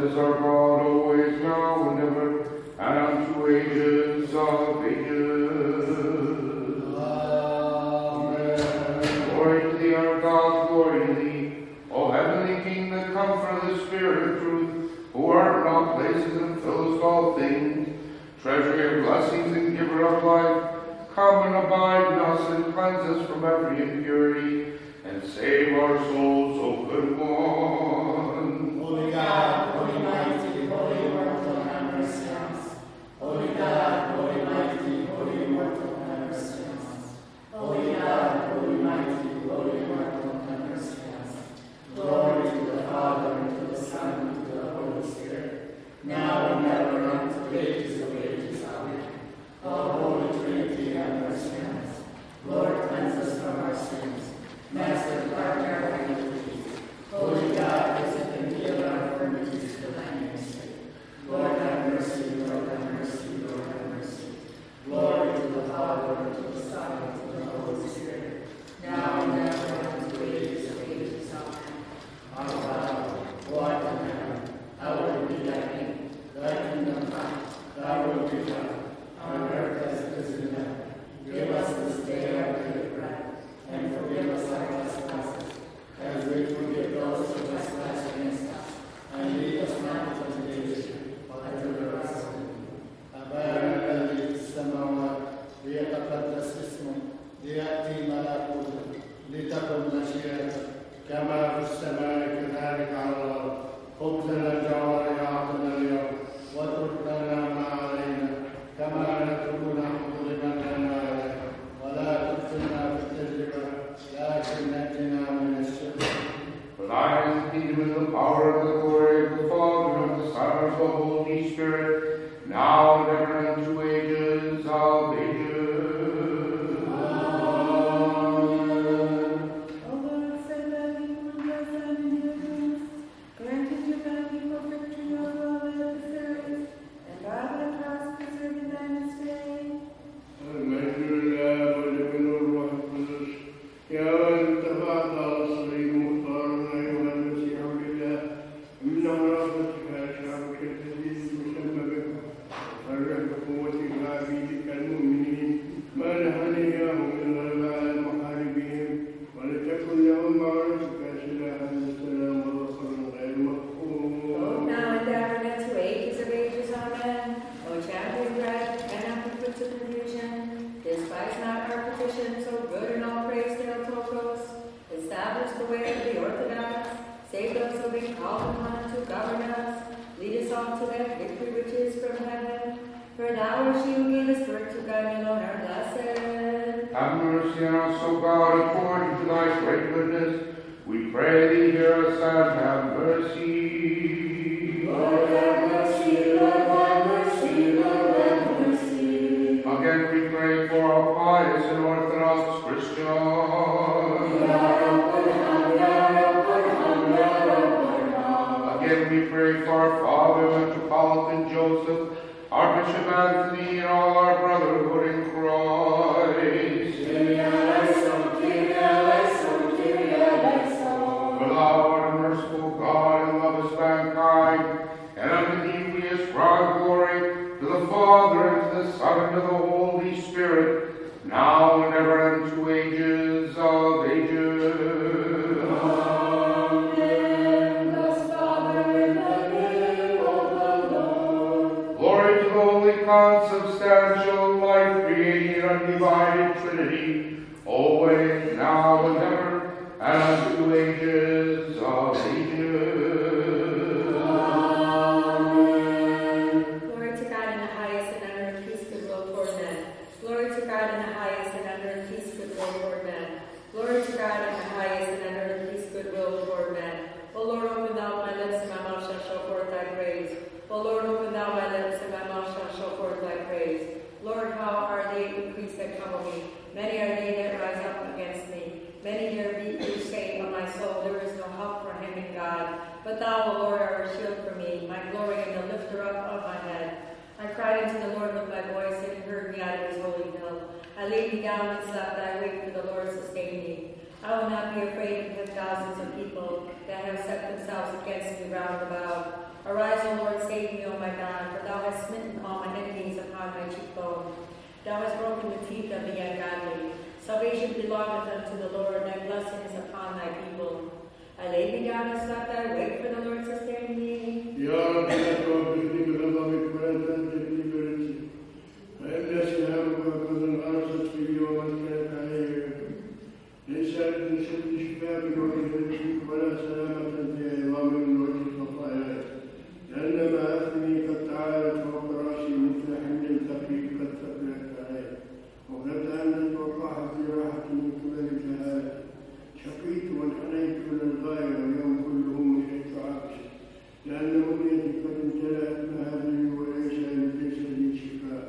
is our God, always, now, and ever, and unto ages of ages. Amen. Glory to thee, our God, glory to thee, O heavenly King, the Comforter, the Spirit of truth, who art in all places and fillest all things, treasury of blessings and giver of life, come and abide in us and cleanse us from every impurity, and save our souls, O good one. Holy God, holy mighty, holy immortal, have mercy on us. Holy God, holy mighty, holy immortal, have mercy on us. Holy God, holy mighty, holy immortal, have mercy on us. Glory to the Father, and to the Son, and to the Holy Spirit, now and ever, and unto the ages of ages. Amen. O Holy Trinity, have mercy on us. Lord, cleanse us from our sins. Master, pardon our iniquities. Holy God, visit and heal our infirmities for thy name's sake. Lord, have mercy, Lord, have mercy, Lord, have mercy. Glory to the Father, and to the Son, and to the Holy Spirit, now and ever, and unto the ages of ages. Amen. Our Father, who art in heaven, hallowed be thy name. Thy kingdom come, thy will be done, on earth as it is in heaven. Give us this day our daily bread, and forgive us our trespasses, as we forgive those who trespass against us. And lead us not into temptation, but deliver us from evil. أبانا الذي في السماوات ليتقدس اسمك ليأتي ملكوتك لتكن مشيئتك كما في السماء كذلك على الأرض. خبزنا الجوارح أعطنا اليوم واترك لنا ما علينا كما نترك نحن لمن لنا علينا ولا تدخلنا في التجربة لكن نجنا من الشر. For thine is the kingdom and the power and the glory of the Father and of the Son and of the Holy Spirit, now and ever, and unto ages of ages. Amen. O Lord, send thy people and bless them in your goodness. Granted to thy people victory over all adversaries, and by thy cross preserving them this day. المجد لله والابن والروح القدس يا من اتبعت على الصليب مختارنا ايها المسيح لله من رحمتك يا شعبك الذي مسمى بك فرح بقوتك لعبيدك المؤمنين ما نهنيهم من غلاء محاربهم ولتكن لهم معرفتك سلاحا للسلام وظفر غير مقبول. Both now and ever and unto ages of ages. Amen. O champion bread, and not the fruits of confusion, despise not our petitions, O good and all praise Theotokos. Establish the way of the Orthodox, save those who be called upon to govern us. Lead us all to that victory which is from heaven. For thou art she who gavest birth to God alone, our blessed. Have mercy on us, O God, according to thy great goodness. We pray thee, hear us and have mercy. Lord, have mercy, Lord, have mercy, Lord, have mercy. Again we pray for our pious and orthodox Christians. Again we pray for our Father, Metropolitan Joseph, our Bishop Anthony, and all our brotherhood in Christ. For thou art a merciful God and lovest mankind, and unto thee we ascribe glory, to the Father, and to the Son, and to the Holy Spirit, now and ever, and to ages of ages. Amen. Thus, Father, in the name of the Lord. Glory to the Holy Consubstantial, life-creating, undivided Trinity, always, now and ever, and unto ages of ages. Amen. Glory to God in the highest, and under peace, goodwill toward men. Glory to God in the highest, and under peace, goodwill toward men. Glory to God in the highest, and under peace, goodwill toward men. O Lord, open thou my lips, and my mouth shall show forth thy praise. O Lord, open thou my lips, and my mouth shall show forth thy praise. Lord, how are they increased that trouble me? Many are they that rise up against me. Many there be who say of my soul, there is no help for him in God. But thou, O Lord, art a shield for me, my glory and the lifter up of my head. I cried unto the Lord with my voice, and he heard me out of his holy hill. I laid me down and slept, I awake, for the Lord sustained me. I will not be afraid of the thousands of people that have set themselves against me round about. Arise, O from the teeth of the ungodly. Salvation belongeth unto the Lord, thy blessing is upon thy people. I laid me down and slept, I awake, for the Lord sustained me. يا رب لا توفقني بغضبك ولا تهلكني برزقك. فإن سلامك قد أرست في ومن كانت عليه. ليس من شد شباب وجهك ولا سلامة في عظام وجه خطاياي. لأن ما أثني قد تعالت فوق رأسي مثل حمل ثقيل قد ثقلت علي. وقد أنت وقعت في راحة من قبل الجهالة. شقيت وانحنيت إلى الغاية واليوم كله مشيت عاكس. لأن منيتي قد امتلأت مهابي وليس لي شفاء.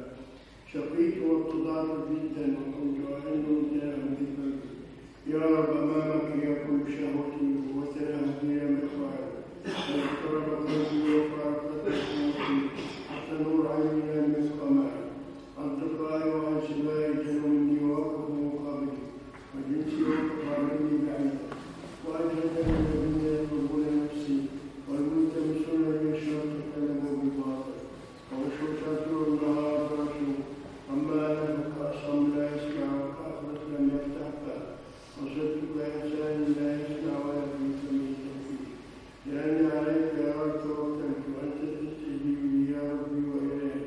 شقيت واتضعت جدا وكنت أعلم امتلأه في قلبي. يا رب أمامك هي كل شهوتي وثناء هي مخواري. واضطرب قلبي وفارقت قوتي حتى نور عيني لم يسقى معي. أصدقائي وأنسبائي جنوا مني ووقفوا مقابلي. وجنسي وقفا مني بعيدا. وأجهدني الذين يطلبون نفسي. والملتمسون من الشر تكلموا بالباطل. ومشوشات النهار فرشوا. أما أنا فكأصم لا يسمع وكأخرس لم يفتح فاه. وصرت كإنسان لا يسمع ولا يفهم التوفيق. لأن عليك يا رب توكلت وأنت تستجيب لي يا ربي وإلهي.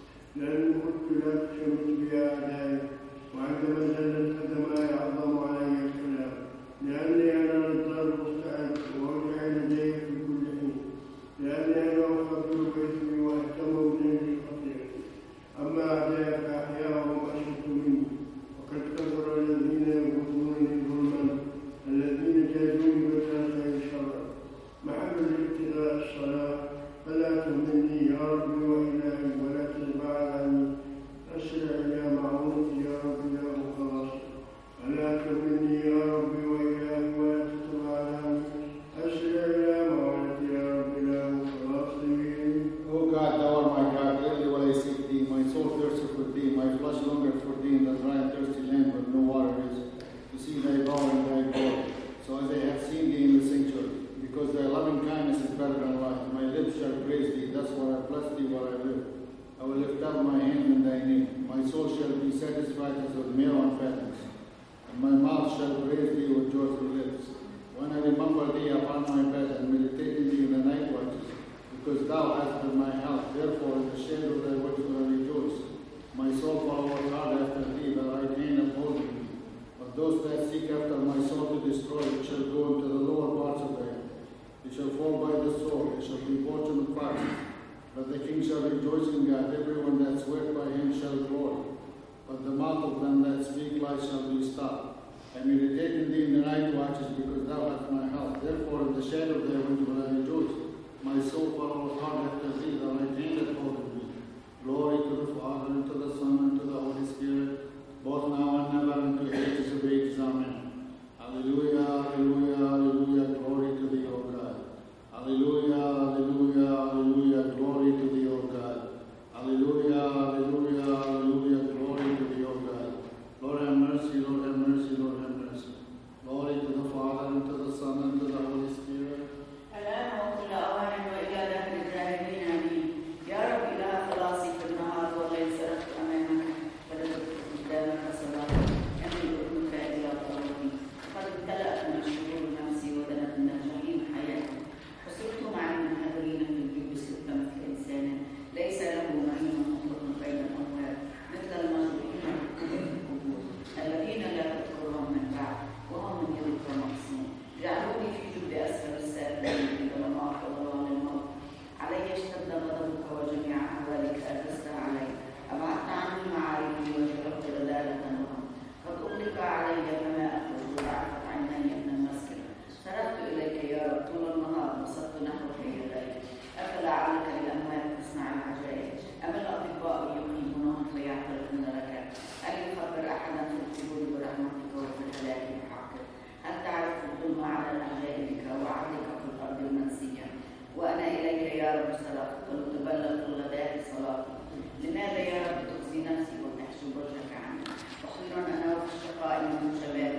لأن قلت لا تشمت بي أعدائي. وعندما زلت قدماي عظم علي الكلام. لأني أنا نضال مستعد وأوجع لدي في كل حين. لأني أنا أخبر باسمي وأهتم بنيل خطيئتي. أما أعدائي فأحياهم أشد مني. وقد كفر الذين يبغضونني ظلما. الذين جازوني بالخير شرا. محل الابتغاء الصلاة. فلا تهملني يا ربي وإلهي ولا تتبعد عني. أسرع إلى معونتي يا ربي لا خلاصي. فلا تهملني يا ربي وإلهي ولا تتبعد عني. أسرع إلى معونتي يا ربي لا خلاصي. O God, thou art my God, early will I seek thee. My soul thirsteth for thee, my flesh longeth for thee in the dry and thirsty land where no water is, to see thy power and thy glory. So as I have seen thee in the sanctuary, because thy loving kindness is better than life, my lips shall praise thee, thus will I bless thee while I live. I will lift up my hand in thy name. My soul shall be satisfied as with meal and fatness, and my mouth shall praise thee with joyful lips. When I remember thee upon my bed and meditate in thee in the night watches, because thou hast been my help, therefore in the shade of thy wings will I rejoice. My soul followeth hard after thee, thy right hand upholding me. But those that seek after my soul to destroy it shall go into the lower parts of the earth. They shall fall by the sword, they shall be portion of foxes. But the king shall rejoice in God, everyone that swears by him shall glory. But the mouth of them that speak lies shall be stopped. I meditate in thee in the night watches, because thou hast my help. Therefore in the shadow of thy wings will I rejoice. My soul followeth hard after thee, thy right hand upholdeth me. Glory to the Father, and to the Son, and to the Holy Spirit, both now and ever, and to ages of ages. Amen. Hallelujah, hallelujah, hallelujah, glory to thee, O God. Hallelujah, hallelujah, hallelujah, glory to thee, O God. Hallelujah, hallelujah, hallelujah, glory to thee, O God. Lord have mercy, Lord have mercy, Lord have mercy. Glory to the Father, and to the Son, and to the Holy Spirit. الآن وكل أوان وإلى دهر الداهرين آمين. يا رب إله خلاصي في النهار والليل سرقت أمامك فلتبت قدامك صلاة أميل أذنك إلى طلبي. قد امتلأت من شرور نفسي ودنت من الجحيم حياتي. وصرت معي منحدرين في الجب سلك مثل إنسان ليس له معين مطلق بين الأموات مثل المجروحين القبور الذين لا تذكرهم من بعد وهم من يذكر مقسوم. جعلوني في جب أسفل السافلين ولم أعطى ضلال الموت. علي اشتد غضبك وجميع أهوالك أجزت علي. أبعدت عني معارفي وجربت ضلالة وهم. قد أغلق علي فما أخرج وعرفت عيني من المسكن. سرقت إليك يا رب طول النهار وصدت نحو حيلتي. أفلا عليك الأموات تصنع العجائب. أم الأطباء يقيمونهم فيعترفون لك. أن يخبر أحدا في القبور برحمتك وفي الهلاك بحقك. هل تعرف الظلم على العجائبك وعدلك في الأرض المنسية. وأنا إليك يا رب صلاتك ولتبلغ كل ذات صلاتي. لماذا يا رب تخزي نفسي وتحشو وجهك عني. وخير أنا وفي الشقاء من شباب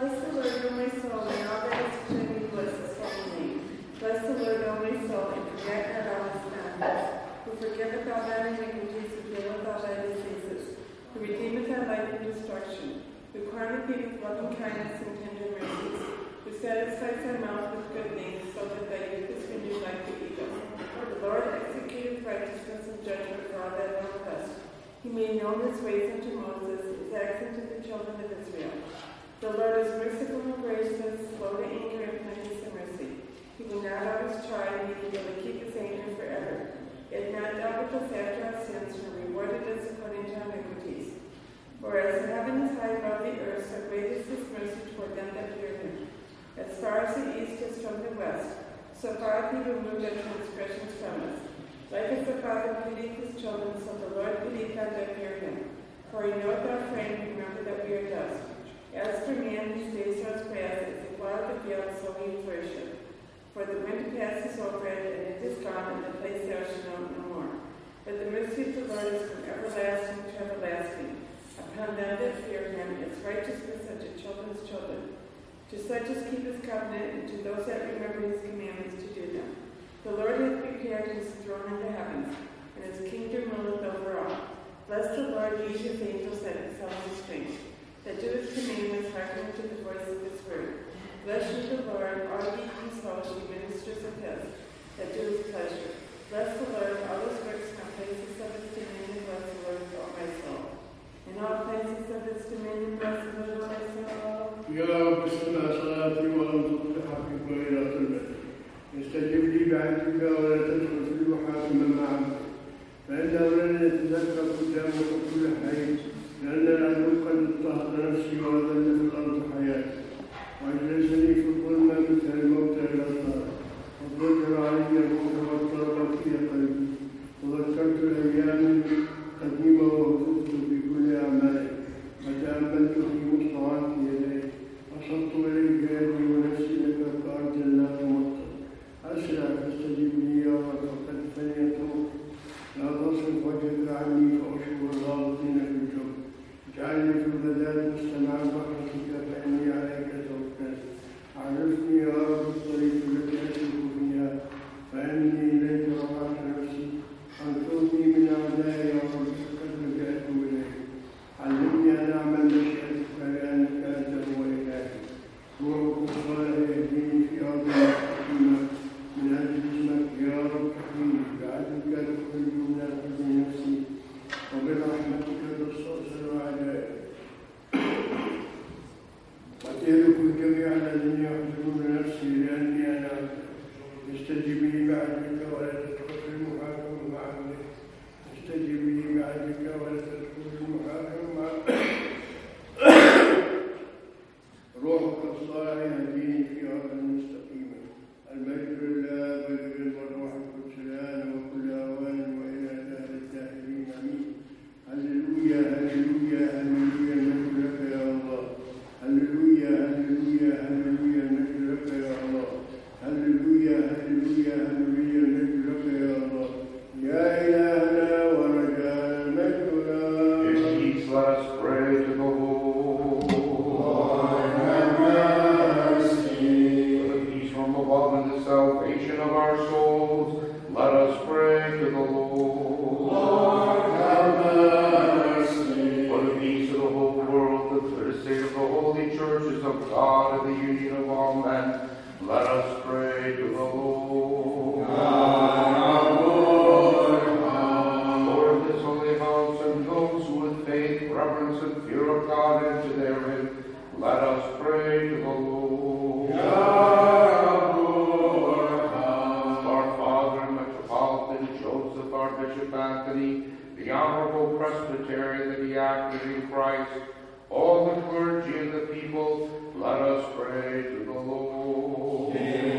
Bless the Lord, O my soul, and all that is within me, bless his holy name. Bless the Lord, O my soul, and forget not all his benefits. Who forgiveth all thine iniquities, who healeth all thy diseases, who redeemeth thy life from destruction, who crowneth thee with loving kindness and tender mercies, who satisfies thy mouth with good things, so that thy youth is renewed like the eagle. The Lord executeth righteousness and judgment for all that are oppressed. He made known his ways unto Moses, his acts unto the children of Israel. The Lord is merciful and gracious, slow to anger and plenteous in mercy. He will not always try, neither will he keep his anger forever. He hath not dealt with us after our sins, nor rewarded us according to our iniquities. For as the heaven is high above the earth, so great is his mercy toward them that fear him. As far as the east is from the west, so far hath he removed our transgressions from us. Like as the Father pitieth his children, so the Lord pitieth them that fear him. For he knoweth our frame, remember that we are dust. As for man, his days are as grass, as the flower of the field, so he flourisheth. For the wind passes over it, and it is gone, and the place there shall know no more. But the mercy of the Lord is from everlasting to everlasting, upon them that fear him, its righteousness unto children's children, to such as keep his covenant, and to those that remember his commandments to do them. The Lord hath prepared his throne in the heavens, and his kingdom ruleth over all. Bless the Lord, ye his angels that excel in strength, that do his commandments, hearken to the voice of his word. Bless ye the Lord, all ye his hosts, ye ministers of his, that do his pleasure. Bless the Lord, all his works, and all places of his dominion, bless the Lord, O my soul. In all places of his dominion, bless the Lord, O my soul. يا رب اسمع صلاتي ولم تصلح حقك إلى قلبك. استجب لي بعدك ولا تدخل في المحاكم مع عبدك. فإنه لن يتذكر قدامك كل حي، لأن العدو قد اضطهد نفسي وأذل في الأرض حياتي. وأجلسني في الظلمة مثل الموت إلى النار. وضجر علي الروح واضطربت في قلبي. تذكرت الأيام القديمة وهززت بكل أعمالي. وتأملت في مصنوعات يدي. وصلت إليك يدي ونفسي لك كأرض لا تمطر. أسرع فاستجب لي يا رب، وقد فنيت روحي. لا تصرف وجهك عني فأشكر الغالطين في الجب. اجعلني في البلاد مستمع بحرتك، فإني عليك توكلت. عرفني يا رب الطريق التي أسلك فيها، فإني إليك رفعت نفسي. أنقذني من أعدائي يا رب، فقد لجأت إليك. علمني أن أعمل مشيئتك، لأنك أنت هو إلهي. روحك الصالح يهديني في أرض مستقيمة من أجل اسمك يا رب. تحميني بعدلك تخرج من أخذ نفسي، وبرحمتك تستأصل أعدائي. وتهلك الجميع الذين يحزنون نفسي، لأني أنا عبدك. استجب لي بعدك ولا تدخل في المحاكم مع عبدك. استجب لي بعدك ولا تدخل في المحاكم مع روحك الصالح يهديني في أرض مستقيمة. المجد لله والابن والروح القدس الآن وكل أوان وإلى دهر الداهرين آمين. هللويا هللويا هللويا، المجد لك يا الله. هللويا هللويا هللويا، المجد لك يا الله. هللويا هللويا هللويا، المجد لك يا الله. يا إلهنا ورجاء مجدنا. In peace let us pray to the Lord. Lord, have mercy. For the peace from above and the salvation of our souls, let us pray to the Lord. Lord, have mercy. For the peace of the whole world, for the sake of the holy churches of God and the union of all men, let us pray to the Lord. For this holy house and those who with faith, reverence, and fear of God enter therein, let us pray to the Lord. Our Father, Metropolitan Joseph, Archbishop Anthony, the Honorable Presbytery, the Diaconate in Christ, all the clergy and the people, let us pray to the Lord.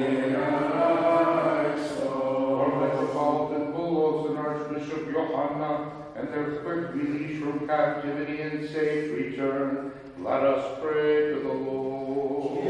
For Metropolitan Bulos and Archbishop Johanna, and their quick release from captivity and safe return, let us pray to the Lord.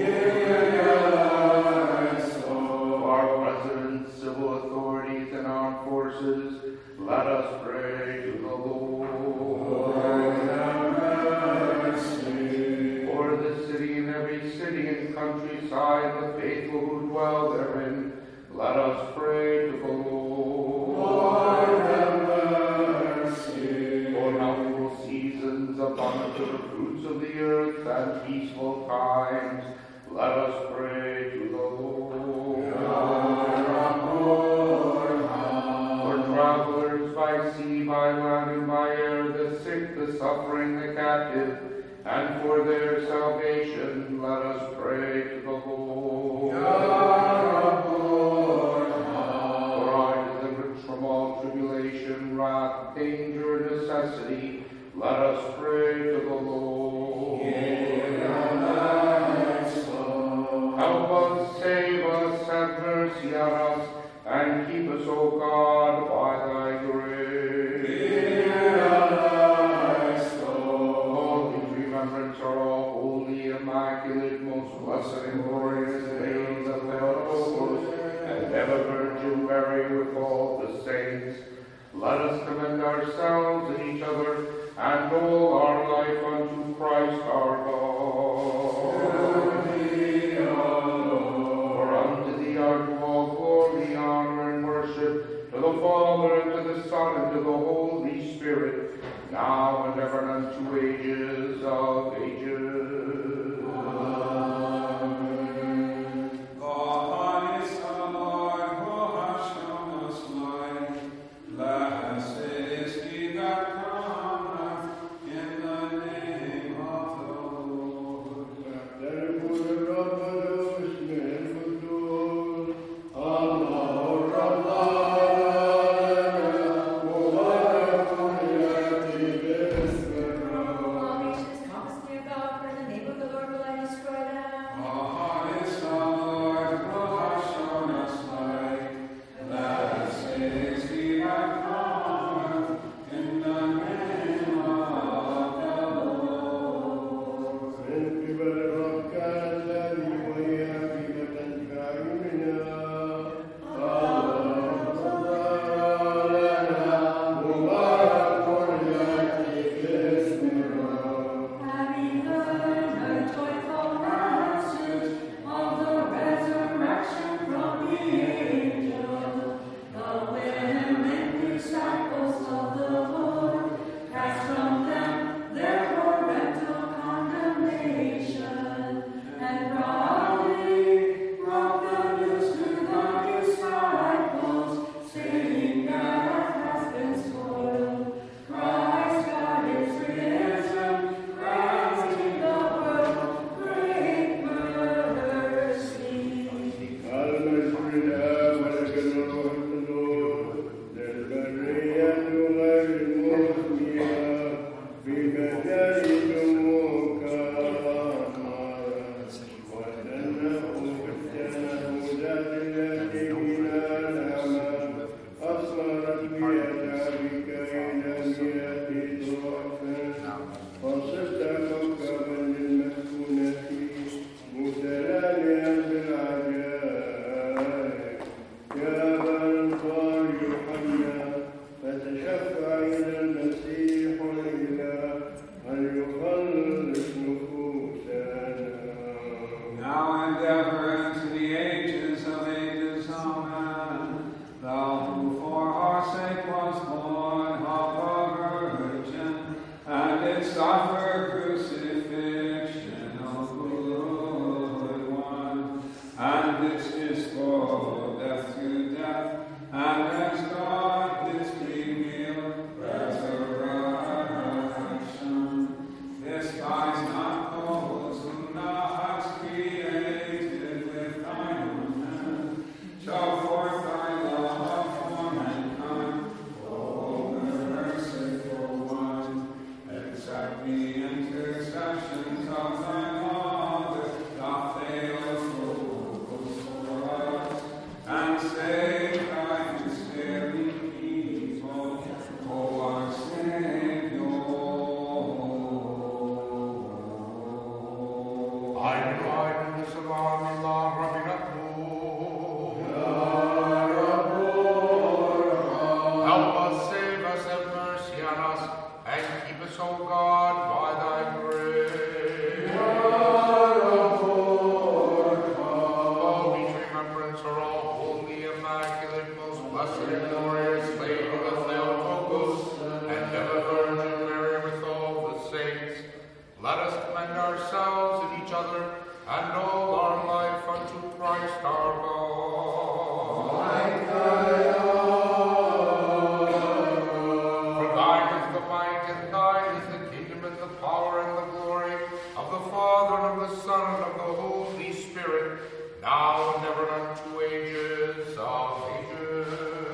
Our presidents, civil authorities, and armed forces, let us pray to the Lord. For the city and every every city and countryside, the faithful who dwell therein, let us pray to the Lord. Lord, have mercy. For healthful seasons, abundant of the fruits of the earth, and peaceful times, let us pray to the Lord. For travelers by sea, by land, and by air, the sick, the suffering, the captive, and for their salvation, let us pray to the Lord. For our deliverance from all tribulation, wrath, danger, necessity, let us pray to the Lord. Help us, save us, have mercy on us, and keep us, O God, by thy grace. Holy remembrance are all holy, immaculate, most blessed and glorious days of Theotokos, and ever Virgin Mary with all the saints. Let us commend ourselves and each other and all our life unto Christ our God. For unto thee are due all glory, honor, and worship, to the Father, and to the Son, and to the Holy Spirit, now and ever, and unto ages of ages. Amen. God is the Lord who has shown us light. Blessed is he that cometh in the name of the Lord. God is the Lord who has shown us light. Blessed is he that cometh in the name of the Lord. Having heard the joyful message of the resurrection from the angel, the women disciples of the Lord cast from them their parental condemnation, and proudly brought the news to the disciples, saying, "Death has been spoiled. Christ God is risen, granting the world great mercy." فتشفع إلى المسيح الإله أن يخلص نفوسنا. Now and ever into the ages of ages, Amen. Thou who for our sake was born of a virgin, and did suffer crucifixion, O good one, and didst restore death to death, and as God didst reveal resurrection. Despise not those whom thou hast created with thy own hand. Show forth thy love for mankind, O merciful one. Accept the intercessions of thy Mother, the Theotokos for us, and save thy despairing people, O our Savior. I rely on the Salam Allah Rabbi Help us, save us, have mercy on us, and keep us, O God, by thy grace. Son, and of the Holy Spirit, now and ever unto ages of ages.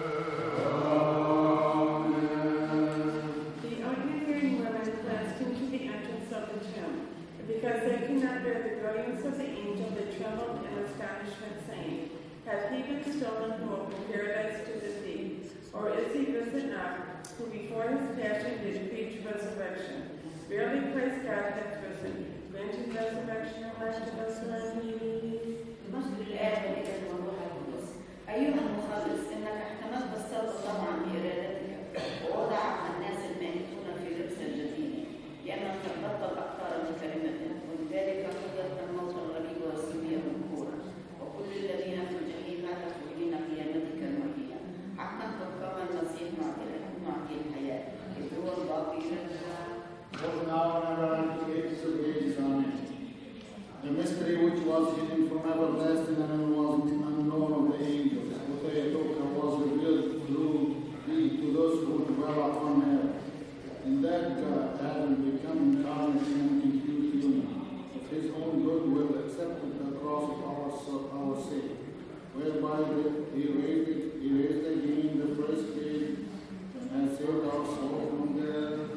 The unbelieving women pressed into the entrance of the tomb. Because they could not bear the brilliance of the angel, they trembled in astonishment, saying, Hath he been stolen who opened paradise to the thief? Or is he risen not, who before his passion did preach resurrection? Verily Christ God hath risen, granting resurrection and life to us who are believe. مجد الآب والابن والروح القدس. أيها المخلص، إنك احتملت الصلب طبعا بإرادتك، ووضعك الناس المائتون في لبس الجديد، لأنك ثبتت الأقطار بكلمتك، ولذلك حضرت الموت الغريب والسمية المذكورة، وكل الذين في الجحيم هتفوا إلينا قيامتك المحية. حقا قد قام المسيح معطي الحياة، إذ هو الباقي Both now and ever unto ages of ages. Amen. The mystery which was hidden from everlasting and was unknown of the angels, what they took was revealed through thee to those who dwell upon earth. In that God, having become incarnate and infused human, of his own goodwill accepted the cross of our sake, whereby he raised again the first day and saved our soul from death.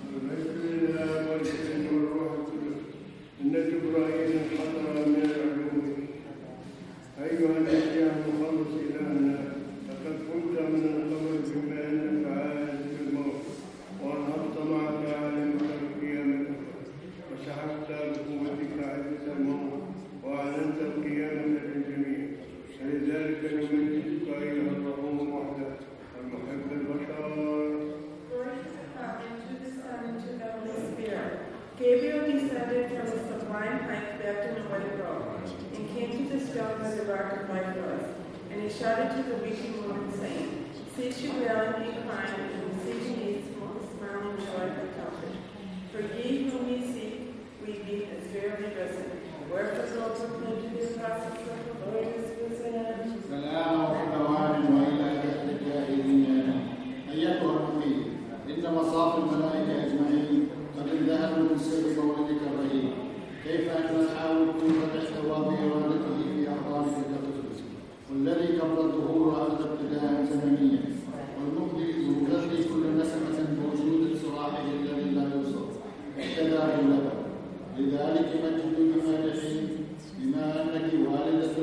إن جبرائيل حضر من العلوم. أيها المسيح المخلص إلهنا، لقد كنت من الخبر بما أنك عائد بالموت، وأنهضت معك عالمك بقيامتك، وسحقت بقوتك عجز الموت، وأعلنت القيامة للجميع. فلذلك نمجدك أيها الرحوم وحدك المحب البشر. Gabriel descended from the sublime height wrapped in a white robe, and came to the stone where the rock of life was. And he shouted to the weeping woman, saying, Cease your wailing and crying, and receive ye smiling joy for comfort. For ye whom ye seek, weeping, is verily risen. Wherefore go proclaim to the apostles that the Lord is risen. سلام وفدوان وإلى الكائنين. أيتها المقيم، إن مصاف الملائكة أجمعين قد انذهلوا من سر مولدك الرهيب. كيف أن نحاول كل تحتوى بإرادته في أحضانك كطفل، والذي قبل الظهور أخذ ابتداء زمنيا، والمغذي كل نسمة بوجود صلاحه الذي لا يوصف، اهتدى باللبن. لذلك مجد المادحين بما أنك والدة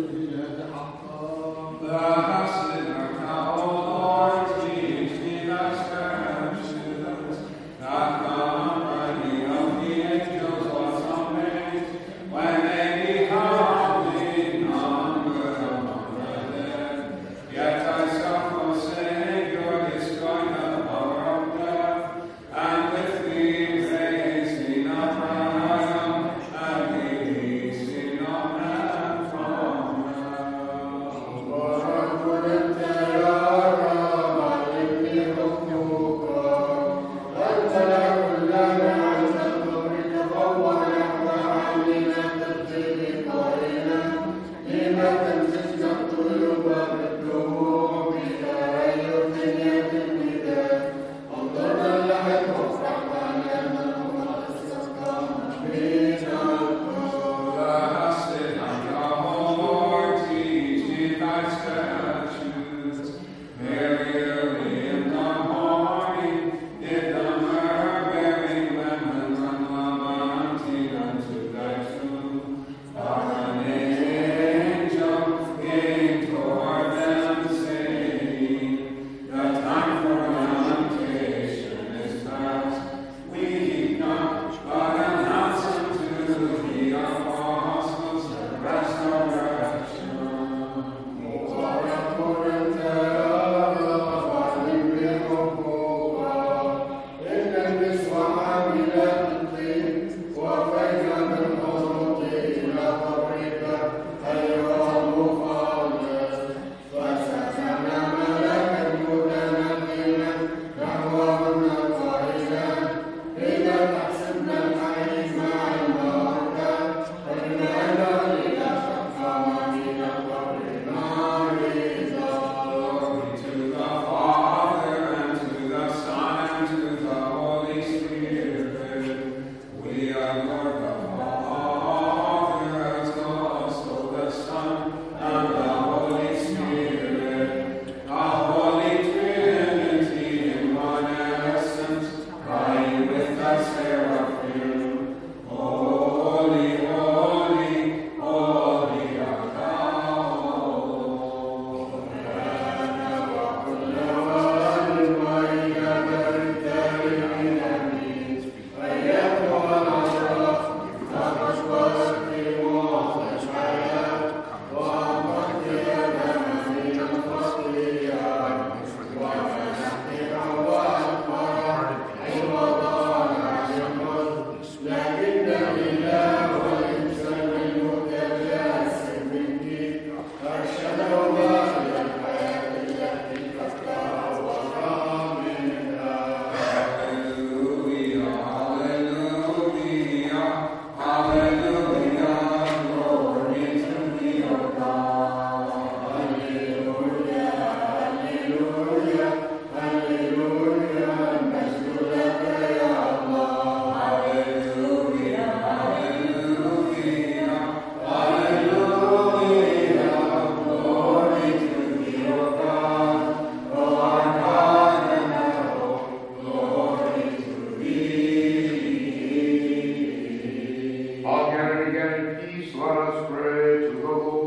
pray to the Lord.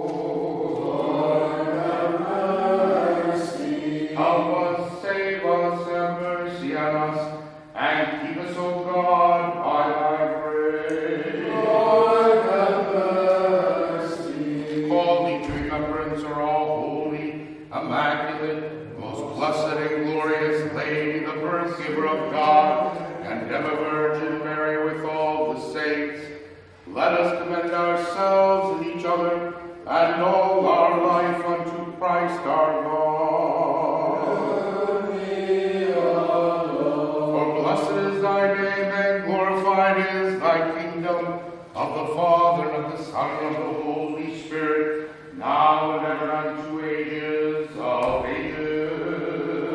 Lord, have mercy. Help us, save us, have mercy on us, and keep us, O God, by thy grace. Lord, have mercy. Call thee to remembrance are all holy, immaculate, most blessed and glorious Lady, the birth giver of God, and ever Virgin Mary with all the saints. Let us commend ourselves and each other and all our life unto Christ our God. For blessed is thy name, and glorified is thy kingdom, of the Father, and of the Son, and of the Holy Spirit, now and ever unto ages of ages.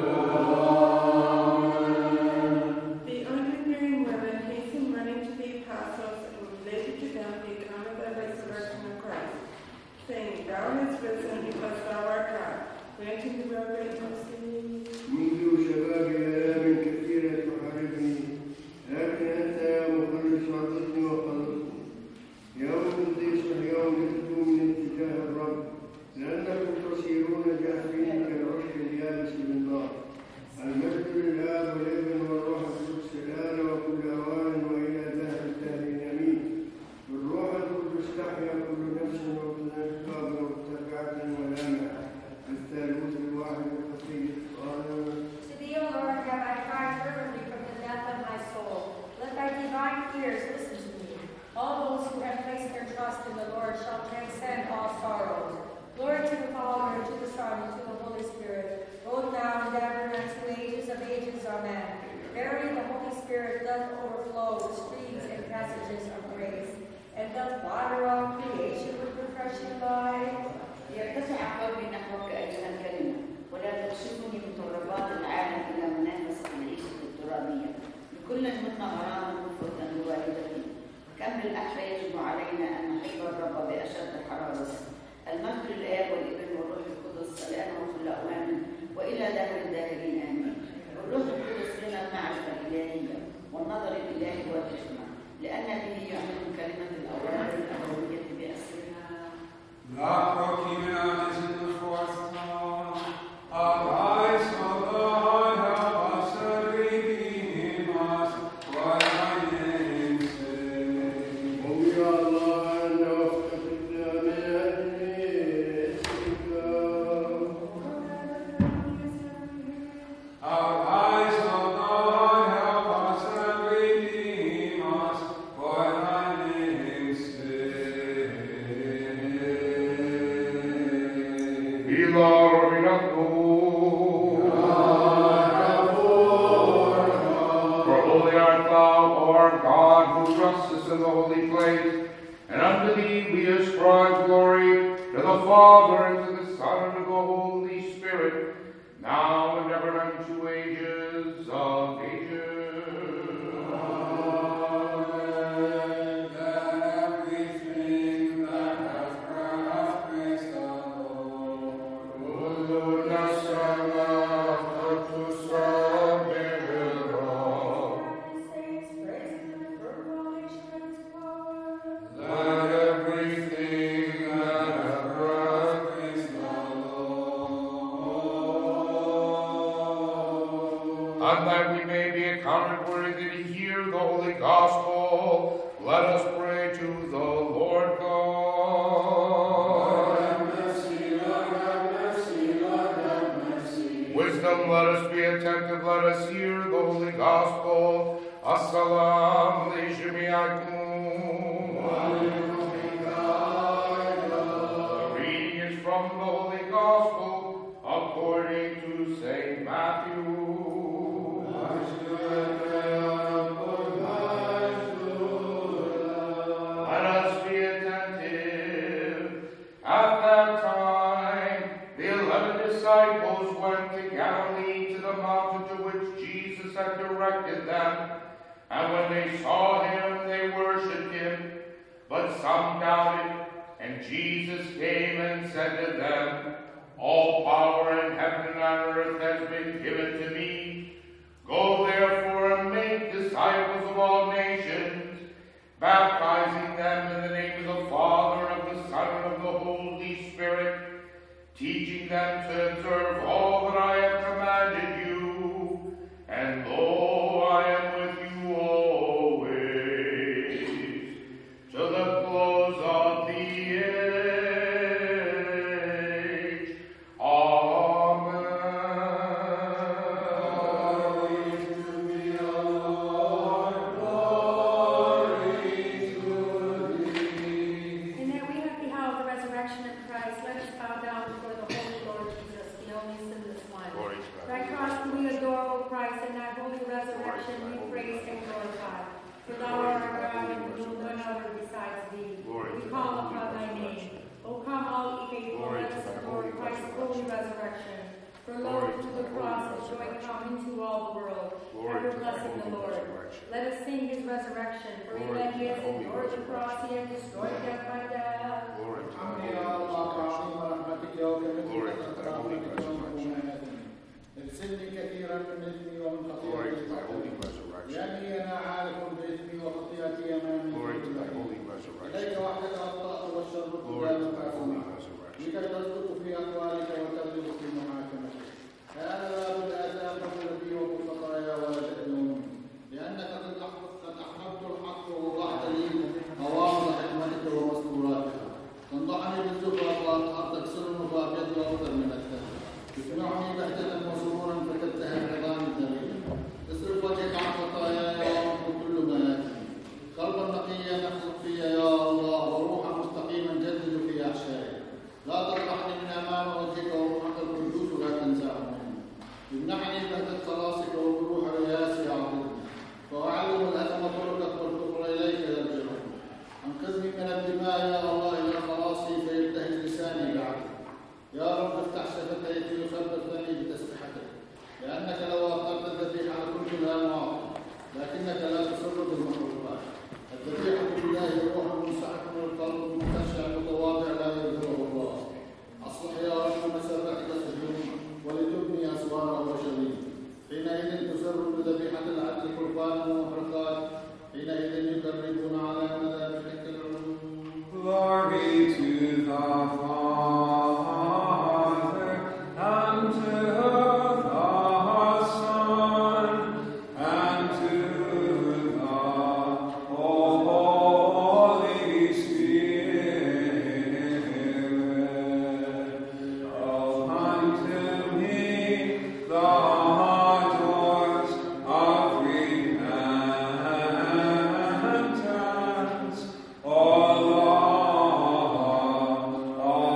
The unbelieving women hastened running to the apostles and related to them the account of the resurrection of Christ, saying, Thou hast risen because thou art God, granting the real great mercy. منذ شبابي آلام كثيرة تحاربني، لكن أنت يا مخلص عرضتني وخلصتني. يوم قديس اليوم جئتم من اتجاه الرب، لأنكم تصيرون جاهلين كالعشب اليابس بالنار. المجد للآب والابن والروح القدس الآن وكل أوان وإلى ذات الدهر آمين. بالروح القدس تحيا كل نفس وتنقى مرتفعة ولامع. الثالوث الواحد الخفي To thee, O Lord, have I cried fervently from the depth of my soul. Let thy divine ears listen to me. All those who have placed their trust in the Lord shall transcend all sorrows. Glory to the Father, and to the Son, and to the Holy Spirit, both now and ever, and to ages of ages. Amen. Verily, the Holy Spirit doth overflow with streams and passages of grace, and doth water all creation with refreshing life. يرتفع قلبي نحوك أيها الكلمة، ولا تكشفني من طربات العالم إلى منافس العيشة الترابية. لكل منا غرام نفوة لوالدتي. كم بالأحرى يجب علينا أن نحب الرب بأشد حرارة. المجد للآب والابن والروح القدس الآن وكل أوان وإلى دهر الداهرين آمين. والروح القدس لنا المعرفة الإلهية والنظر الإلهي والحكمة، لأن به يعلن كلمة الأوامر الأبوية بأسرها. La Procina is in the fourth tone. Arise, O Lord, help us and redeem us for thy name's sake. ويا الله أن وفقتنا من أجل اسمك. Arise, O Lord, help us and redeem us for thy name's sake. For holy art thou, O our God, who trustest in the holy place, and unto thee we ascribe glory, to the Father, and to the Son, and to the Holy Spirit, now and ever unto ages of ages. Everything that hath breath, praise the Lord. Let everything that hath breath, praise the Lord. And that we may be accounted worthy to hear the holy gospel, let us pray to the Lord God. Lord, have mercy, Lord, have mercy, Lord, have mercy. Wisdom, let us be attentive, let us hear the holy gospel. Assalamu alaikum. The reading is from the holy gospel according to St. Matthew. Let us be attentive. At that time, the 11 disciples went to Galilee, to the mountain to which Jesus had directed them. And when they saw him, they worshipped him. But some doubted. And Jesus came and said to them, All power in heaven and on earth has been given to me. Go therefore and make disciples of all nations, baptizing them in the name of the Father, of teaching them to observe all that I have commanded you. And lo, I am with you always, to the close of the age. Amen. And that we have beheld the resurrection of Christ, let us bow down before the holy Lord Jesus, the only sinless one. Glory to God. Thy cross we adore, O Christ, and thy holy resurrection we praise and glorify. For thou art our God, and no one other besides thee. Glory We to call God. upon thy name. O come, all ye faithful, Glory let to us thy adore holy Christ's resurrection. holy resurrection. For Glory lo, to through thy the cross holy is joy resurrection. come into all the world. Glory Ever to thy blessing the holy Lord. resurrection. Let us sing his resurrection. For Glory he that to he thy has holy endured the cross, he has destroyed death by death. Glory to thy حمدي holy يا الله resurrection. كعظيم رحمتك وكمثل Glory to thy holy رحمتك resurrection. ومنعتني. اغسلني كثيرا من اثمي ومن Glory to thy holy خطيئتي resurrection. لاني انا عارف باثمي وخطيئتي امامي. Glory to thy holy اليك resurrection. وحدك اخطات والشر Glory to thy holy resurrection. لكي تصدق في اقوالك وتبلغ في محاكمتك. فانا لا بد اتى بي وبخطايا ولا تألمني لانك قد احببت الحق ووضعت لي قواعد حكمتك ومستوراتها. تنضحني بالزفرة وتكسرني فابيض اكثر من الثلج. تسمعني بهجة وسرورا فتبتهج عظامي ذليلا. اصرف وجهك عن خطاياي وامحو كل ما ياتي. قلبا نقيا نخلق في يا الله وروحا مستقيما جدد في احشائي. لا تطرحني من امام وجهك وروحك القدوس لا تنزعه مني. امنحني بهجة خلاصك وبروح رياسي اعطني. فاعلم الهدم طرقك والكفر اليك يرجعون. انقذني من الدماء يا الله الى خلاصي فيلتهج لساني بعدك. يا رب افتح شفتي ليخبر فمي بتسبيحتك. لانك لو اقرت الذبيحه كنت لا معطي لكنك لا تسر بالمخلوقات. الذبيحه لله روح منسحق والقلب منخشع متواضع لا يرضيه الله. اصلح يا رب مسرتك صهيون ولتبني اسوار وشريك. حينئذ تسر بذبيحه العدل قربان ومحرقات. حينئذ يقربون على مذابحك العلوم. Glory to the Father, and to the Son, and to the Holy Spirit. Oh, unto me the doors of repentance, O Lord,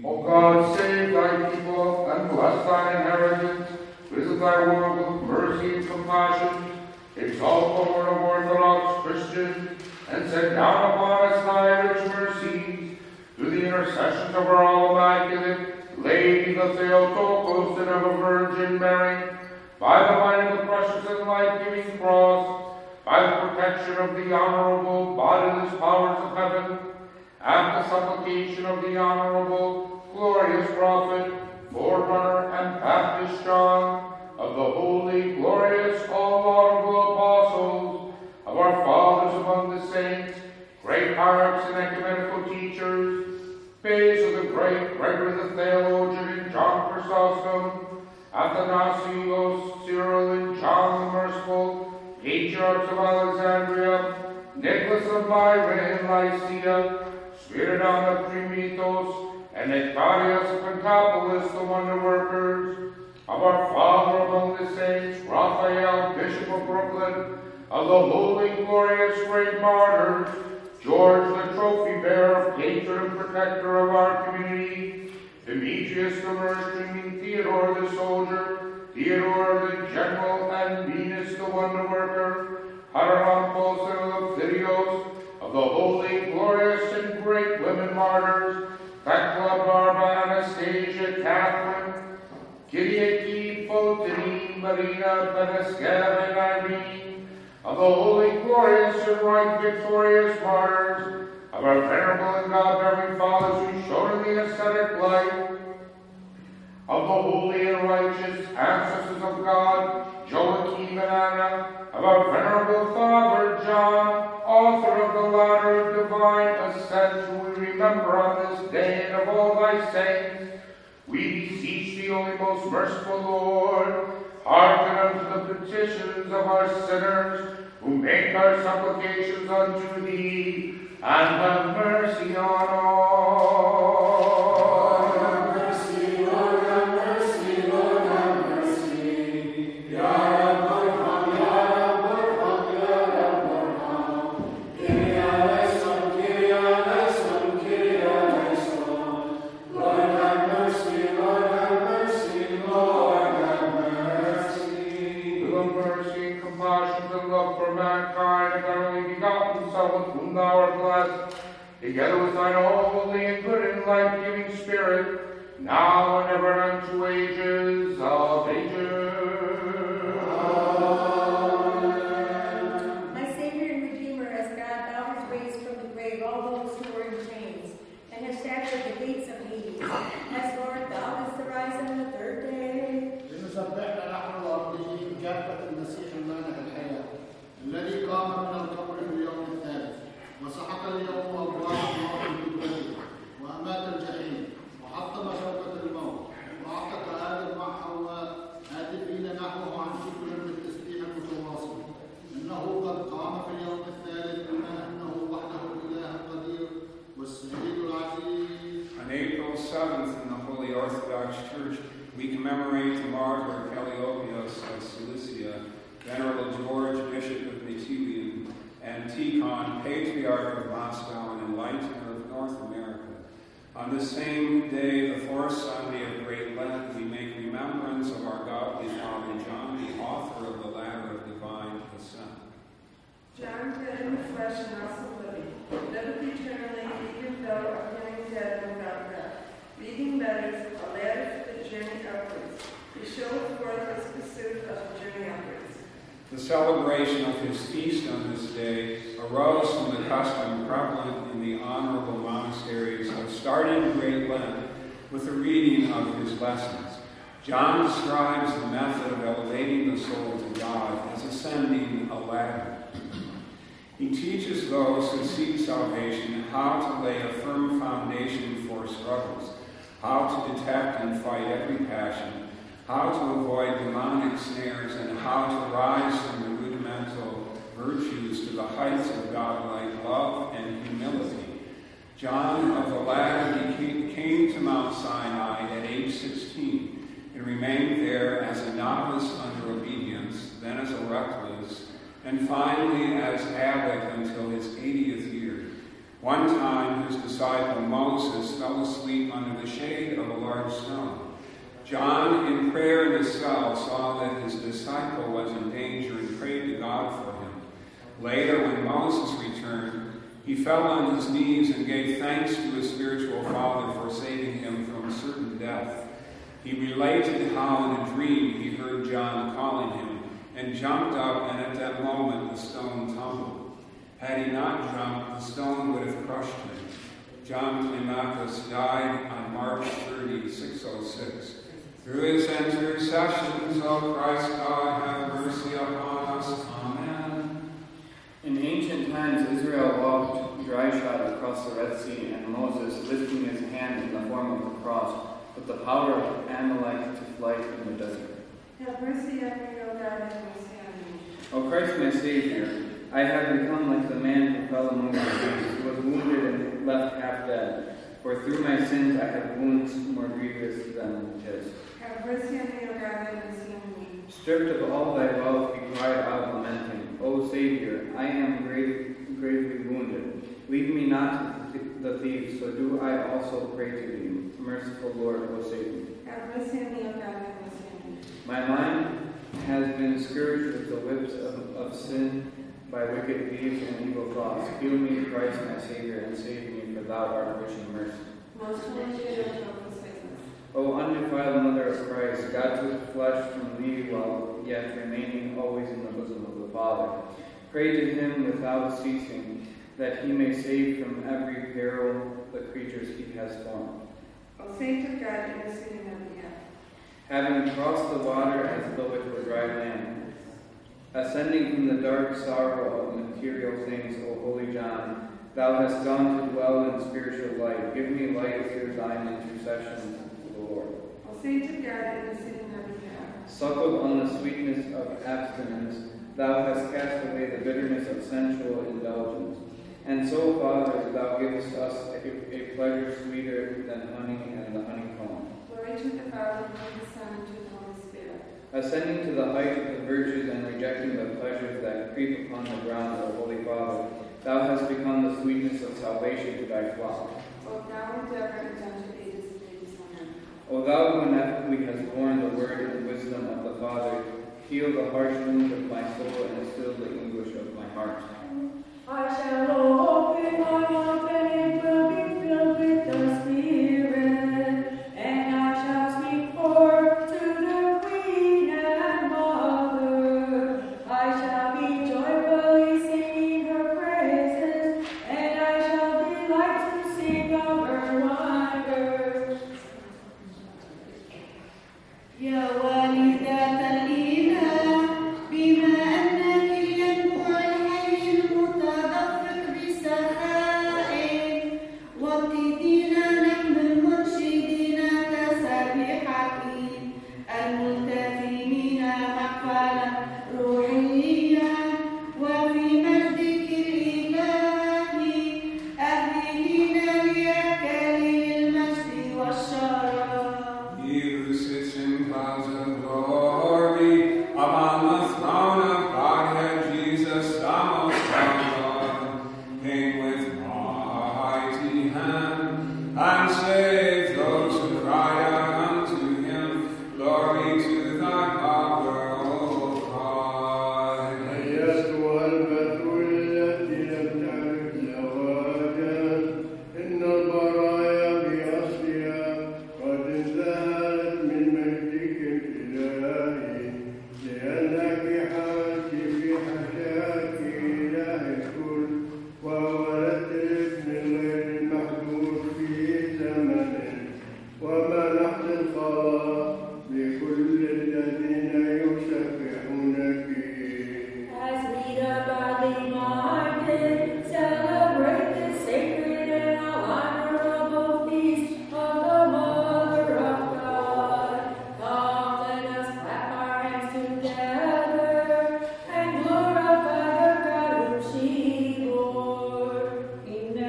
O God, save thy people and bless thine inheritance. Visit thy world with mercy and compassion. Exalt the Lord of Orthodox Christians, and send down upon us thy rich mercies. Through the intercessions of our all immaculate Lady, the Theotokos, and ever Virgin Mary, by the might of the precious and life-giving cross, by the protection of the honorable bodiless powers of heaven, and the supplication of the honorable, glorious prophet, forerunner, and Baptist John, of the holy, glorious, all-laudable apostles, of our fathers among the saints, great hierarchs and ecumenical teachers, Basil the Great, Gregory the Theologian, and John Chrysostom, Athanasius, Cyril, and John the Merciful, Patriarchs of Alexandria, Nicholas of Myra and Lycia, Spiridon of Trimitos, and Nectarius of Pentapolis, the wonder workers, of our Father among the saints, Raphael, Bishop of Brooklyn, of the holy, glorious, great martyrs, George the trophy bearer, patron and protector of our community, Demetrius the merchant, Theodore the soldier, Theodore the general, and Venus the wonder worker, Haralampos and Eleutherios, of the holy, glorious, and great women martyrs, Thecla, Barba, Anastasia, Catherine, Kyriaki, Photini, Marina, Beneskev, and Irene, of the holy, glorious, and right victorious martyrs, of our venerable and God-bearing fathers who showed in the ascetic life, of the holy and righteous ancestors of God, Joachim and Anna, of our venerable Father John, author of the ladder of divine ascent, who we remember on this day, and of all thy saints, we beseech thee, only most merciful Lord, hearken unto the petitions of our sinners, who make our supplications unto thee, and have mercy on all. Lord, have mercy, Lord, have mercy, Lord, have mercy. Ya Rabbi, Ya Rabbi, Ya Rabbi, Kyrie eleison, Kyrie eleison, Kyrie eleison. Lord, have mercy, Lord, have mercy, Lord, have mercy. With the mercy, compassion, and love for mankind, and thy only begotten Son, with whom thou art blessed, together with thine all holy and good and life-giving Spirit, now and ever unto ages of ages. Amen. My Savior and Redeemer, as God, thou hast raised from the grave all those who were in chains, and hast shattered the gates of Hades. As Lord, thou hast arisen on the third day. لنسبحك نحن وأرضه بكافة المسيح المانح الحياة الذي قام من القبر في اليوم الثالث وسحق اليوم أبواب الموت بالبدء وأمات الجحيم وحطم شوكة الموت وأعتق آدم مع حواء هاتفين نحوه عن شكر بالتسبيح المتواصل إنه قد قام في اليوم الثالث بما أنه وحده الإله القدير والسيد العزيز. On April 7th in the Holy Orthodox Church, we commemorate the martyr Calliopius of Cilicia, Venerable George, Bishop of Mytilene, and Tikhon, Patriarch of Moscow and Enlightener of North America. On the same day, the fourth Sunday of Great Lent, we make remembrance of our godly Father John, the author of the ladder of divine ascent. John fed in the flesh and also living, liveth eternally, even though appearing dead without death, leading letters, a ladder for the journey upwards. He showed forth his pursuit of the journey upwards. The celebration of his feast on this day arose from the custom prevalent in the honorable monasteries of starting Great Lent with a reading of his lessons. John describes the method of elevating the soul to God as ascending a ladder. He teaches those who seek salvation how to lay a firm foundation for struggles, how to detect and fight every passion, how to avoid demonic snares, and how to rise from the rudimental virtues to the heights of godlike love and humility. John of the ladder came to Mount Sinai at age 16 and remained there as a novice under obedience, then as a recluse, and finally as abbot until his 80th year. One time his disciple Moses fell asleep under the shade of a large stone. John, in prayer in his cell, saw that his disciple was in danger and prayed to God for him. Later, when Moses returned, he fell on his knees and gave thanks to his spiritual father for saving him from certain death. He related how in a dream he heard John calling him and jumped up, and at that moment the stone tumbled. Had he not jumped, the stone would have crushed him. John Climacus died on March 30, 606. Through his intercessions, O Christ God, have mercy upon us. Amen. In ancient times, Israel walked dry-shod across the Red Sea, and Moses, lifting his hand in the form of a cross, put the power of Amalek to flight in the desert. Have mercy on me, O God, have mercy on me. O Christ, my Savior, I have become like the man who fell among the trees, who was wounded and left half dead. For through my sins I have wounds more grievous than his. Have mercy on me, O God, have mercy on me. Stripped of all thy wealth, he cried out, lamenting, O Savior, I am gravely wounded. Lead me not to the thieves, so do I also pray to thee. Merciful Lord, O save me. Have mercy on me, O God, have mercy on me. My mind has been scourged with the whips of sin by wicked deeds and evil thoughts. Heal me, Christ, my Savior, and save me, for thou art rich in mercy. Most holy Trinity, forsake us. O undefiled Mother of Christ, God took flesh from thee while yet remaining always in the bosom of the Father. Pray to him without ceasing, that he may save from every peril the creatures he has formed. O saint of God, intercede in our behalf. Having crossed the water as though it were dry land, ascending from the dark sorrow of material things, O holy John, thou hast gone to dwell in spiritual light. Give me light through thine intercession to the Lord. O saint of God, intercede in our behalf. Suckled on the sweetness of abstinence, thou hast cast away the bitterness of sensual indulgence. And so, Father, thou givest us a pleasure sweeter than honey and the honeycomb. Glory to the Father, and to the Son, and to the Holy Spirit. Ascending to the height of the virtues and rejecting the pleasures that creep upon the ground, O Holy Father, thou hast become the sweetness of salvation to thy flock. O thou endeavor and unto ages of ages. Amen. O thou who inevitably hast borne the word and wisdom of the Father, heal the harsh wound of my soul and still the anguish of my heart. I shall open my mouth and it will be filled with the Spirit, and I shall speak forth to the Queen and Mother. I shall be joyfully singing her praises, and I shall delight to sing of her wonders. يا والدة الإله بما أنك الينبوع الحي المتدفق بسخاء وابتدينا نحن المنشدين تسبيحك الملتزمين محفلا روحيا وفي مجدك الإلهي أهلين لأكاليل المجد والشرف. He who sits in clouds of glory, upon the throne of Godhead, Jesus, the most high God, came with mighty hand, and saved those who cried out unto him. Glory to thy power, O God. أيتها البتول التي لم تعرف زواجا إن البرايا بأصلها قد انتهت من مجدك الإلهي لأنك حملت في حشاك إله الكل وولدت الابن غير المحدود في زمن ومنحت الخلاص بكل الذين يسبحونك. As we are godly minded, celebrate this sacred and honorable feast of the Mother of God. Come, let us clap our hands together and glorify the God whom she bore. In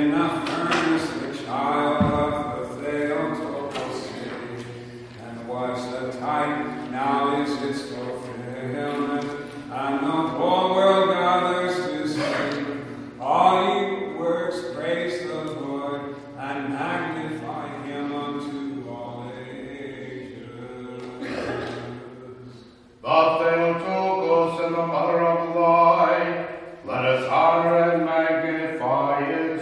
In the furnace the child of the Theotokos came, and was the type, now is its fulfillment, and the whole world gathers to sing. All ye works praise the Lord, and magnify him unto all ages. The Theotokos and the mother of light, let us honor and magnify its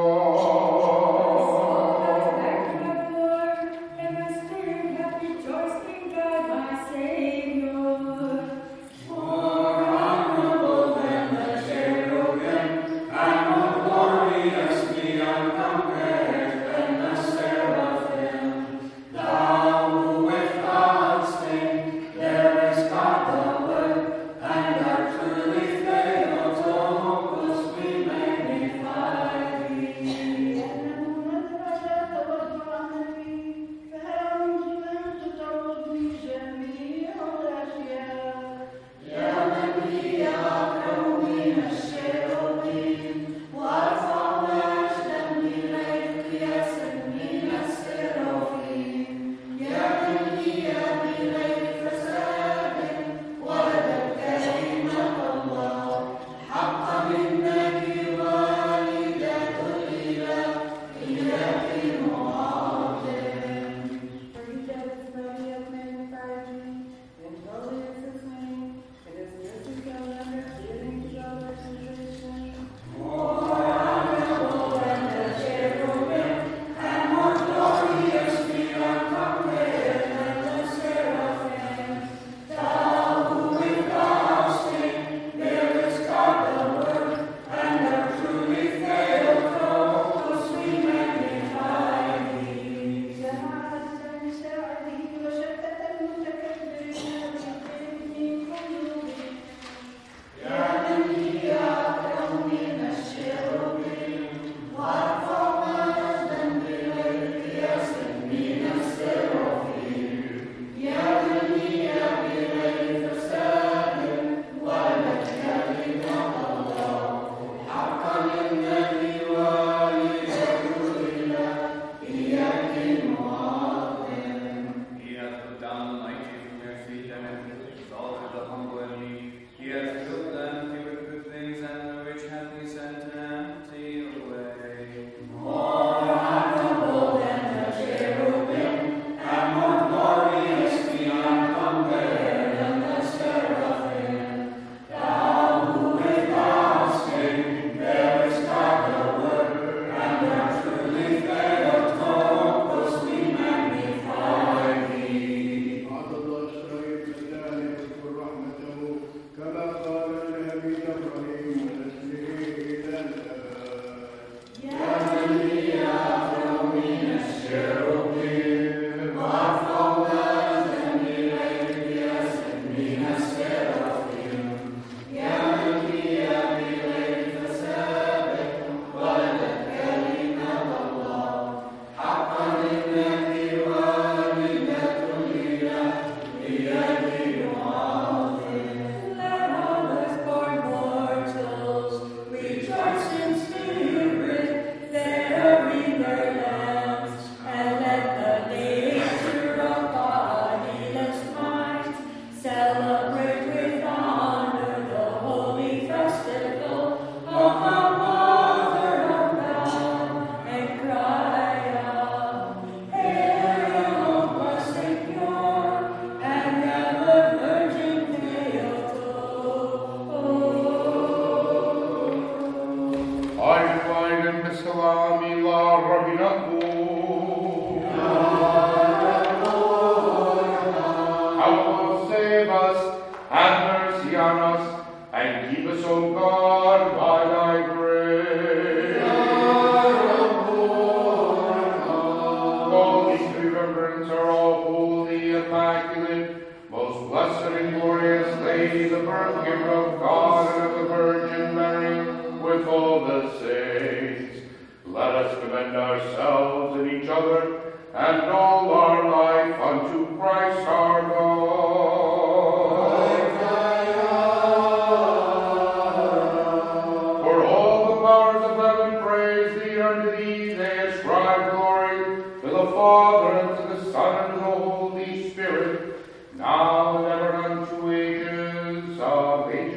soul. And my spirit hath rejoiced in God my Savior. More honorable than the cherubim, and more glorious beyond compare than the seraphim. Thou who without stain, there is God the Word, and art truly Theotokos, we magnify thee. For he that is mighty hath magnified me, and holy is his name. It is mercy shall never fearing to all our generation. More honorable than the cherubim, and more glorious beyond compare than the seraphim. Thou who without stain, there is God the Word, and art truly Theotokos, we magnify thee. He hath put down the mighty from their feet, and hath exalted the humble and meek. He hath filled the empty with good things, and the rich hath he sent empty away. More honorable than the cherubim, and more glorious beyond compare than the seraphim. Thou who without stain, there is God the Word, and art truly Theotokos, we magnify thee. عطى الله إسرائيل فتاه يذكر رحمته كما قال لأبي إبراهيم ونسله إلى الأبد. يا من يأخذ من الشرقين وفوق الجميلين يسد من السرافين. يا من بليل فساد ولدت كلمة الله حقا إنك والدة الإله بيده عظيم. Let all those born mortals rejoice in spirit, bearing their lamps, and let the nature of bodiless minds celebrate with honor the holy festival of the Mother of God, and cry out, Hail, O blessed pure, and ever Virgin Theotokos. I find in Bisalami la Rabinaku. Allah save us, have mercy on us, and keep us, O God, by thy grace. All these remembrance are all holy, immaculate, most blessed and glorious Lady, the birth giver of God and of the Virgin Mary, with all the saints. Let us commend ourselves and each other and all our life unto Christ our God. For all the powers of heaven praise thee, and Father, and to the Son, and to the Holy Spirit, now and ever unto ages of ages.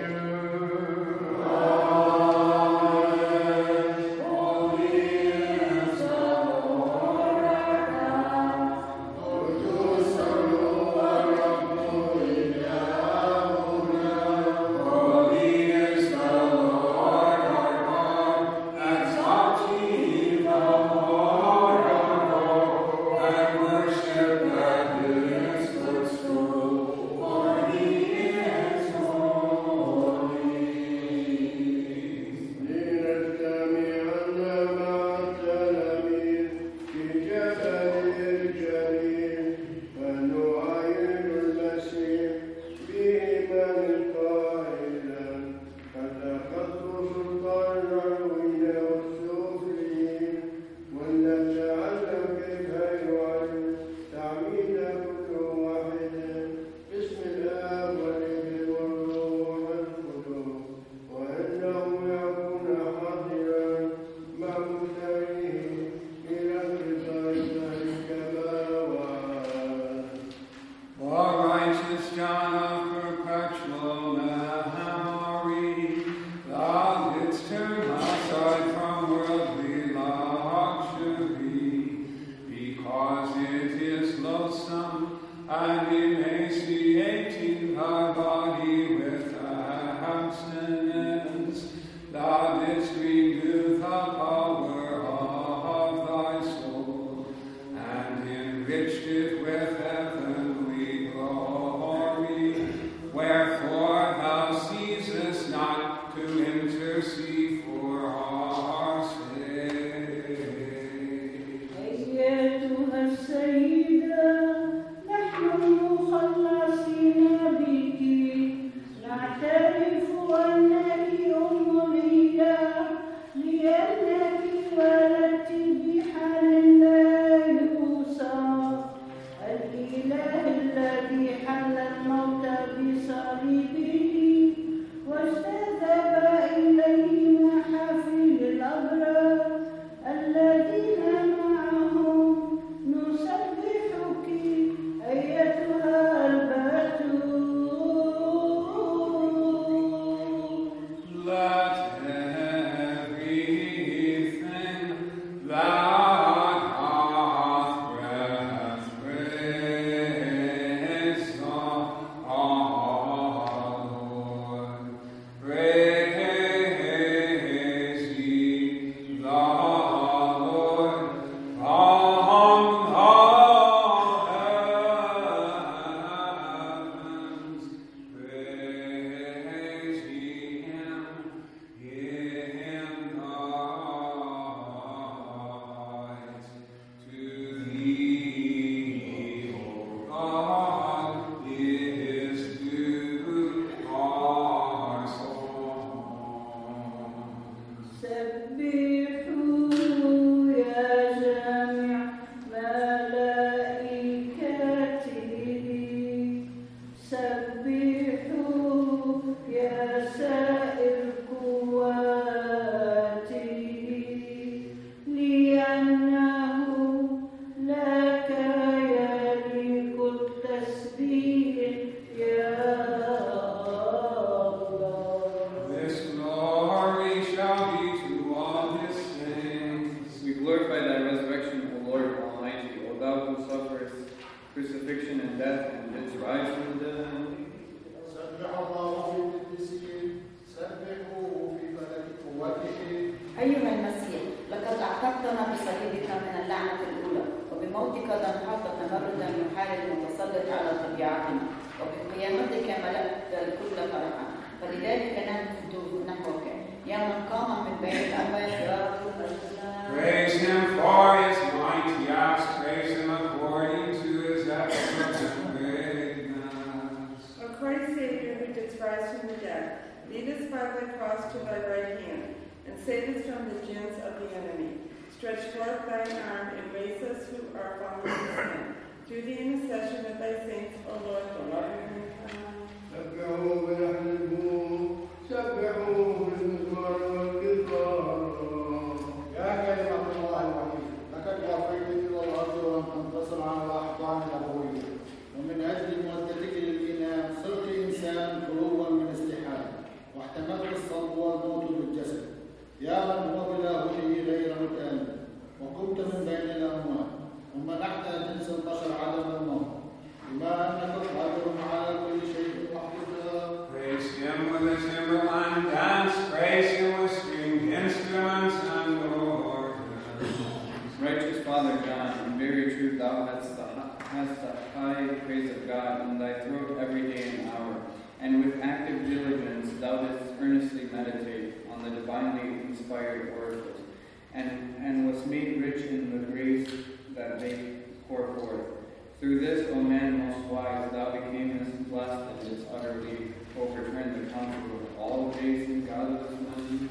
وكنت من بين الأموات ومنحت جنس البشر عدم الموت بما أنك قادر على كل شيء وحدك. Praise him with a timbrel and dance, praise him with stringed instruments and organs. Righteous Father John, in very truth thou hast the high praise of God in thy throat every day and hour, and with active diligence thou didst earnestly meditate on the divinely inspired oracles, and wast made rich in the grace that they pour forth. Through this, O man most wise, thou becamest blessed and didst utterly overturn the counsel of all base and godless men.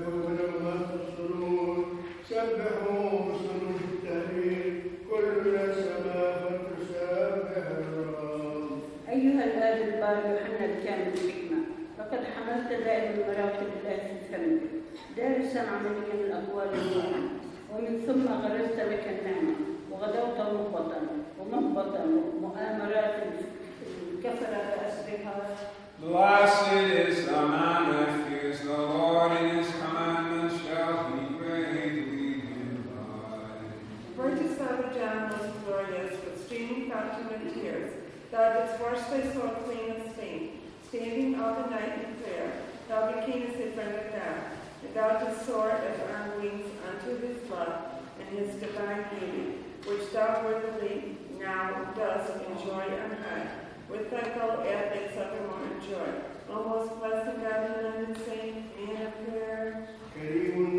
أيها الآب البار يوحنا الكامل الحكمة، فقد حملت دائما مراقب الله في فمك، دارسا عمليا الأقوال النعمة، ومن ثم غرست لك النعمة، وغدوت ومهبطا مؤامرات الكفرة بأسرها. Blessed is the man that fears the Lord, and his commandments shall be greatly delighted. Virtuous Father John was glorious, with streaming fountain and tears. Thou didst wash thy soul clean of stain, standing all the night in prayer. Thou becamest a friend of God, and thou didst soar as on wings unto his love and his divine beauty, which thou worthily now dost enjoy on high, with thy fellow athletes evermore enjoy. O most blessed God and saint, man of prayer.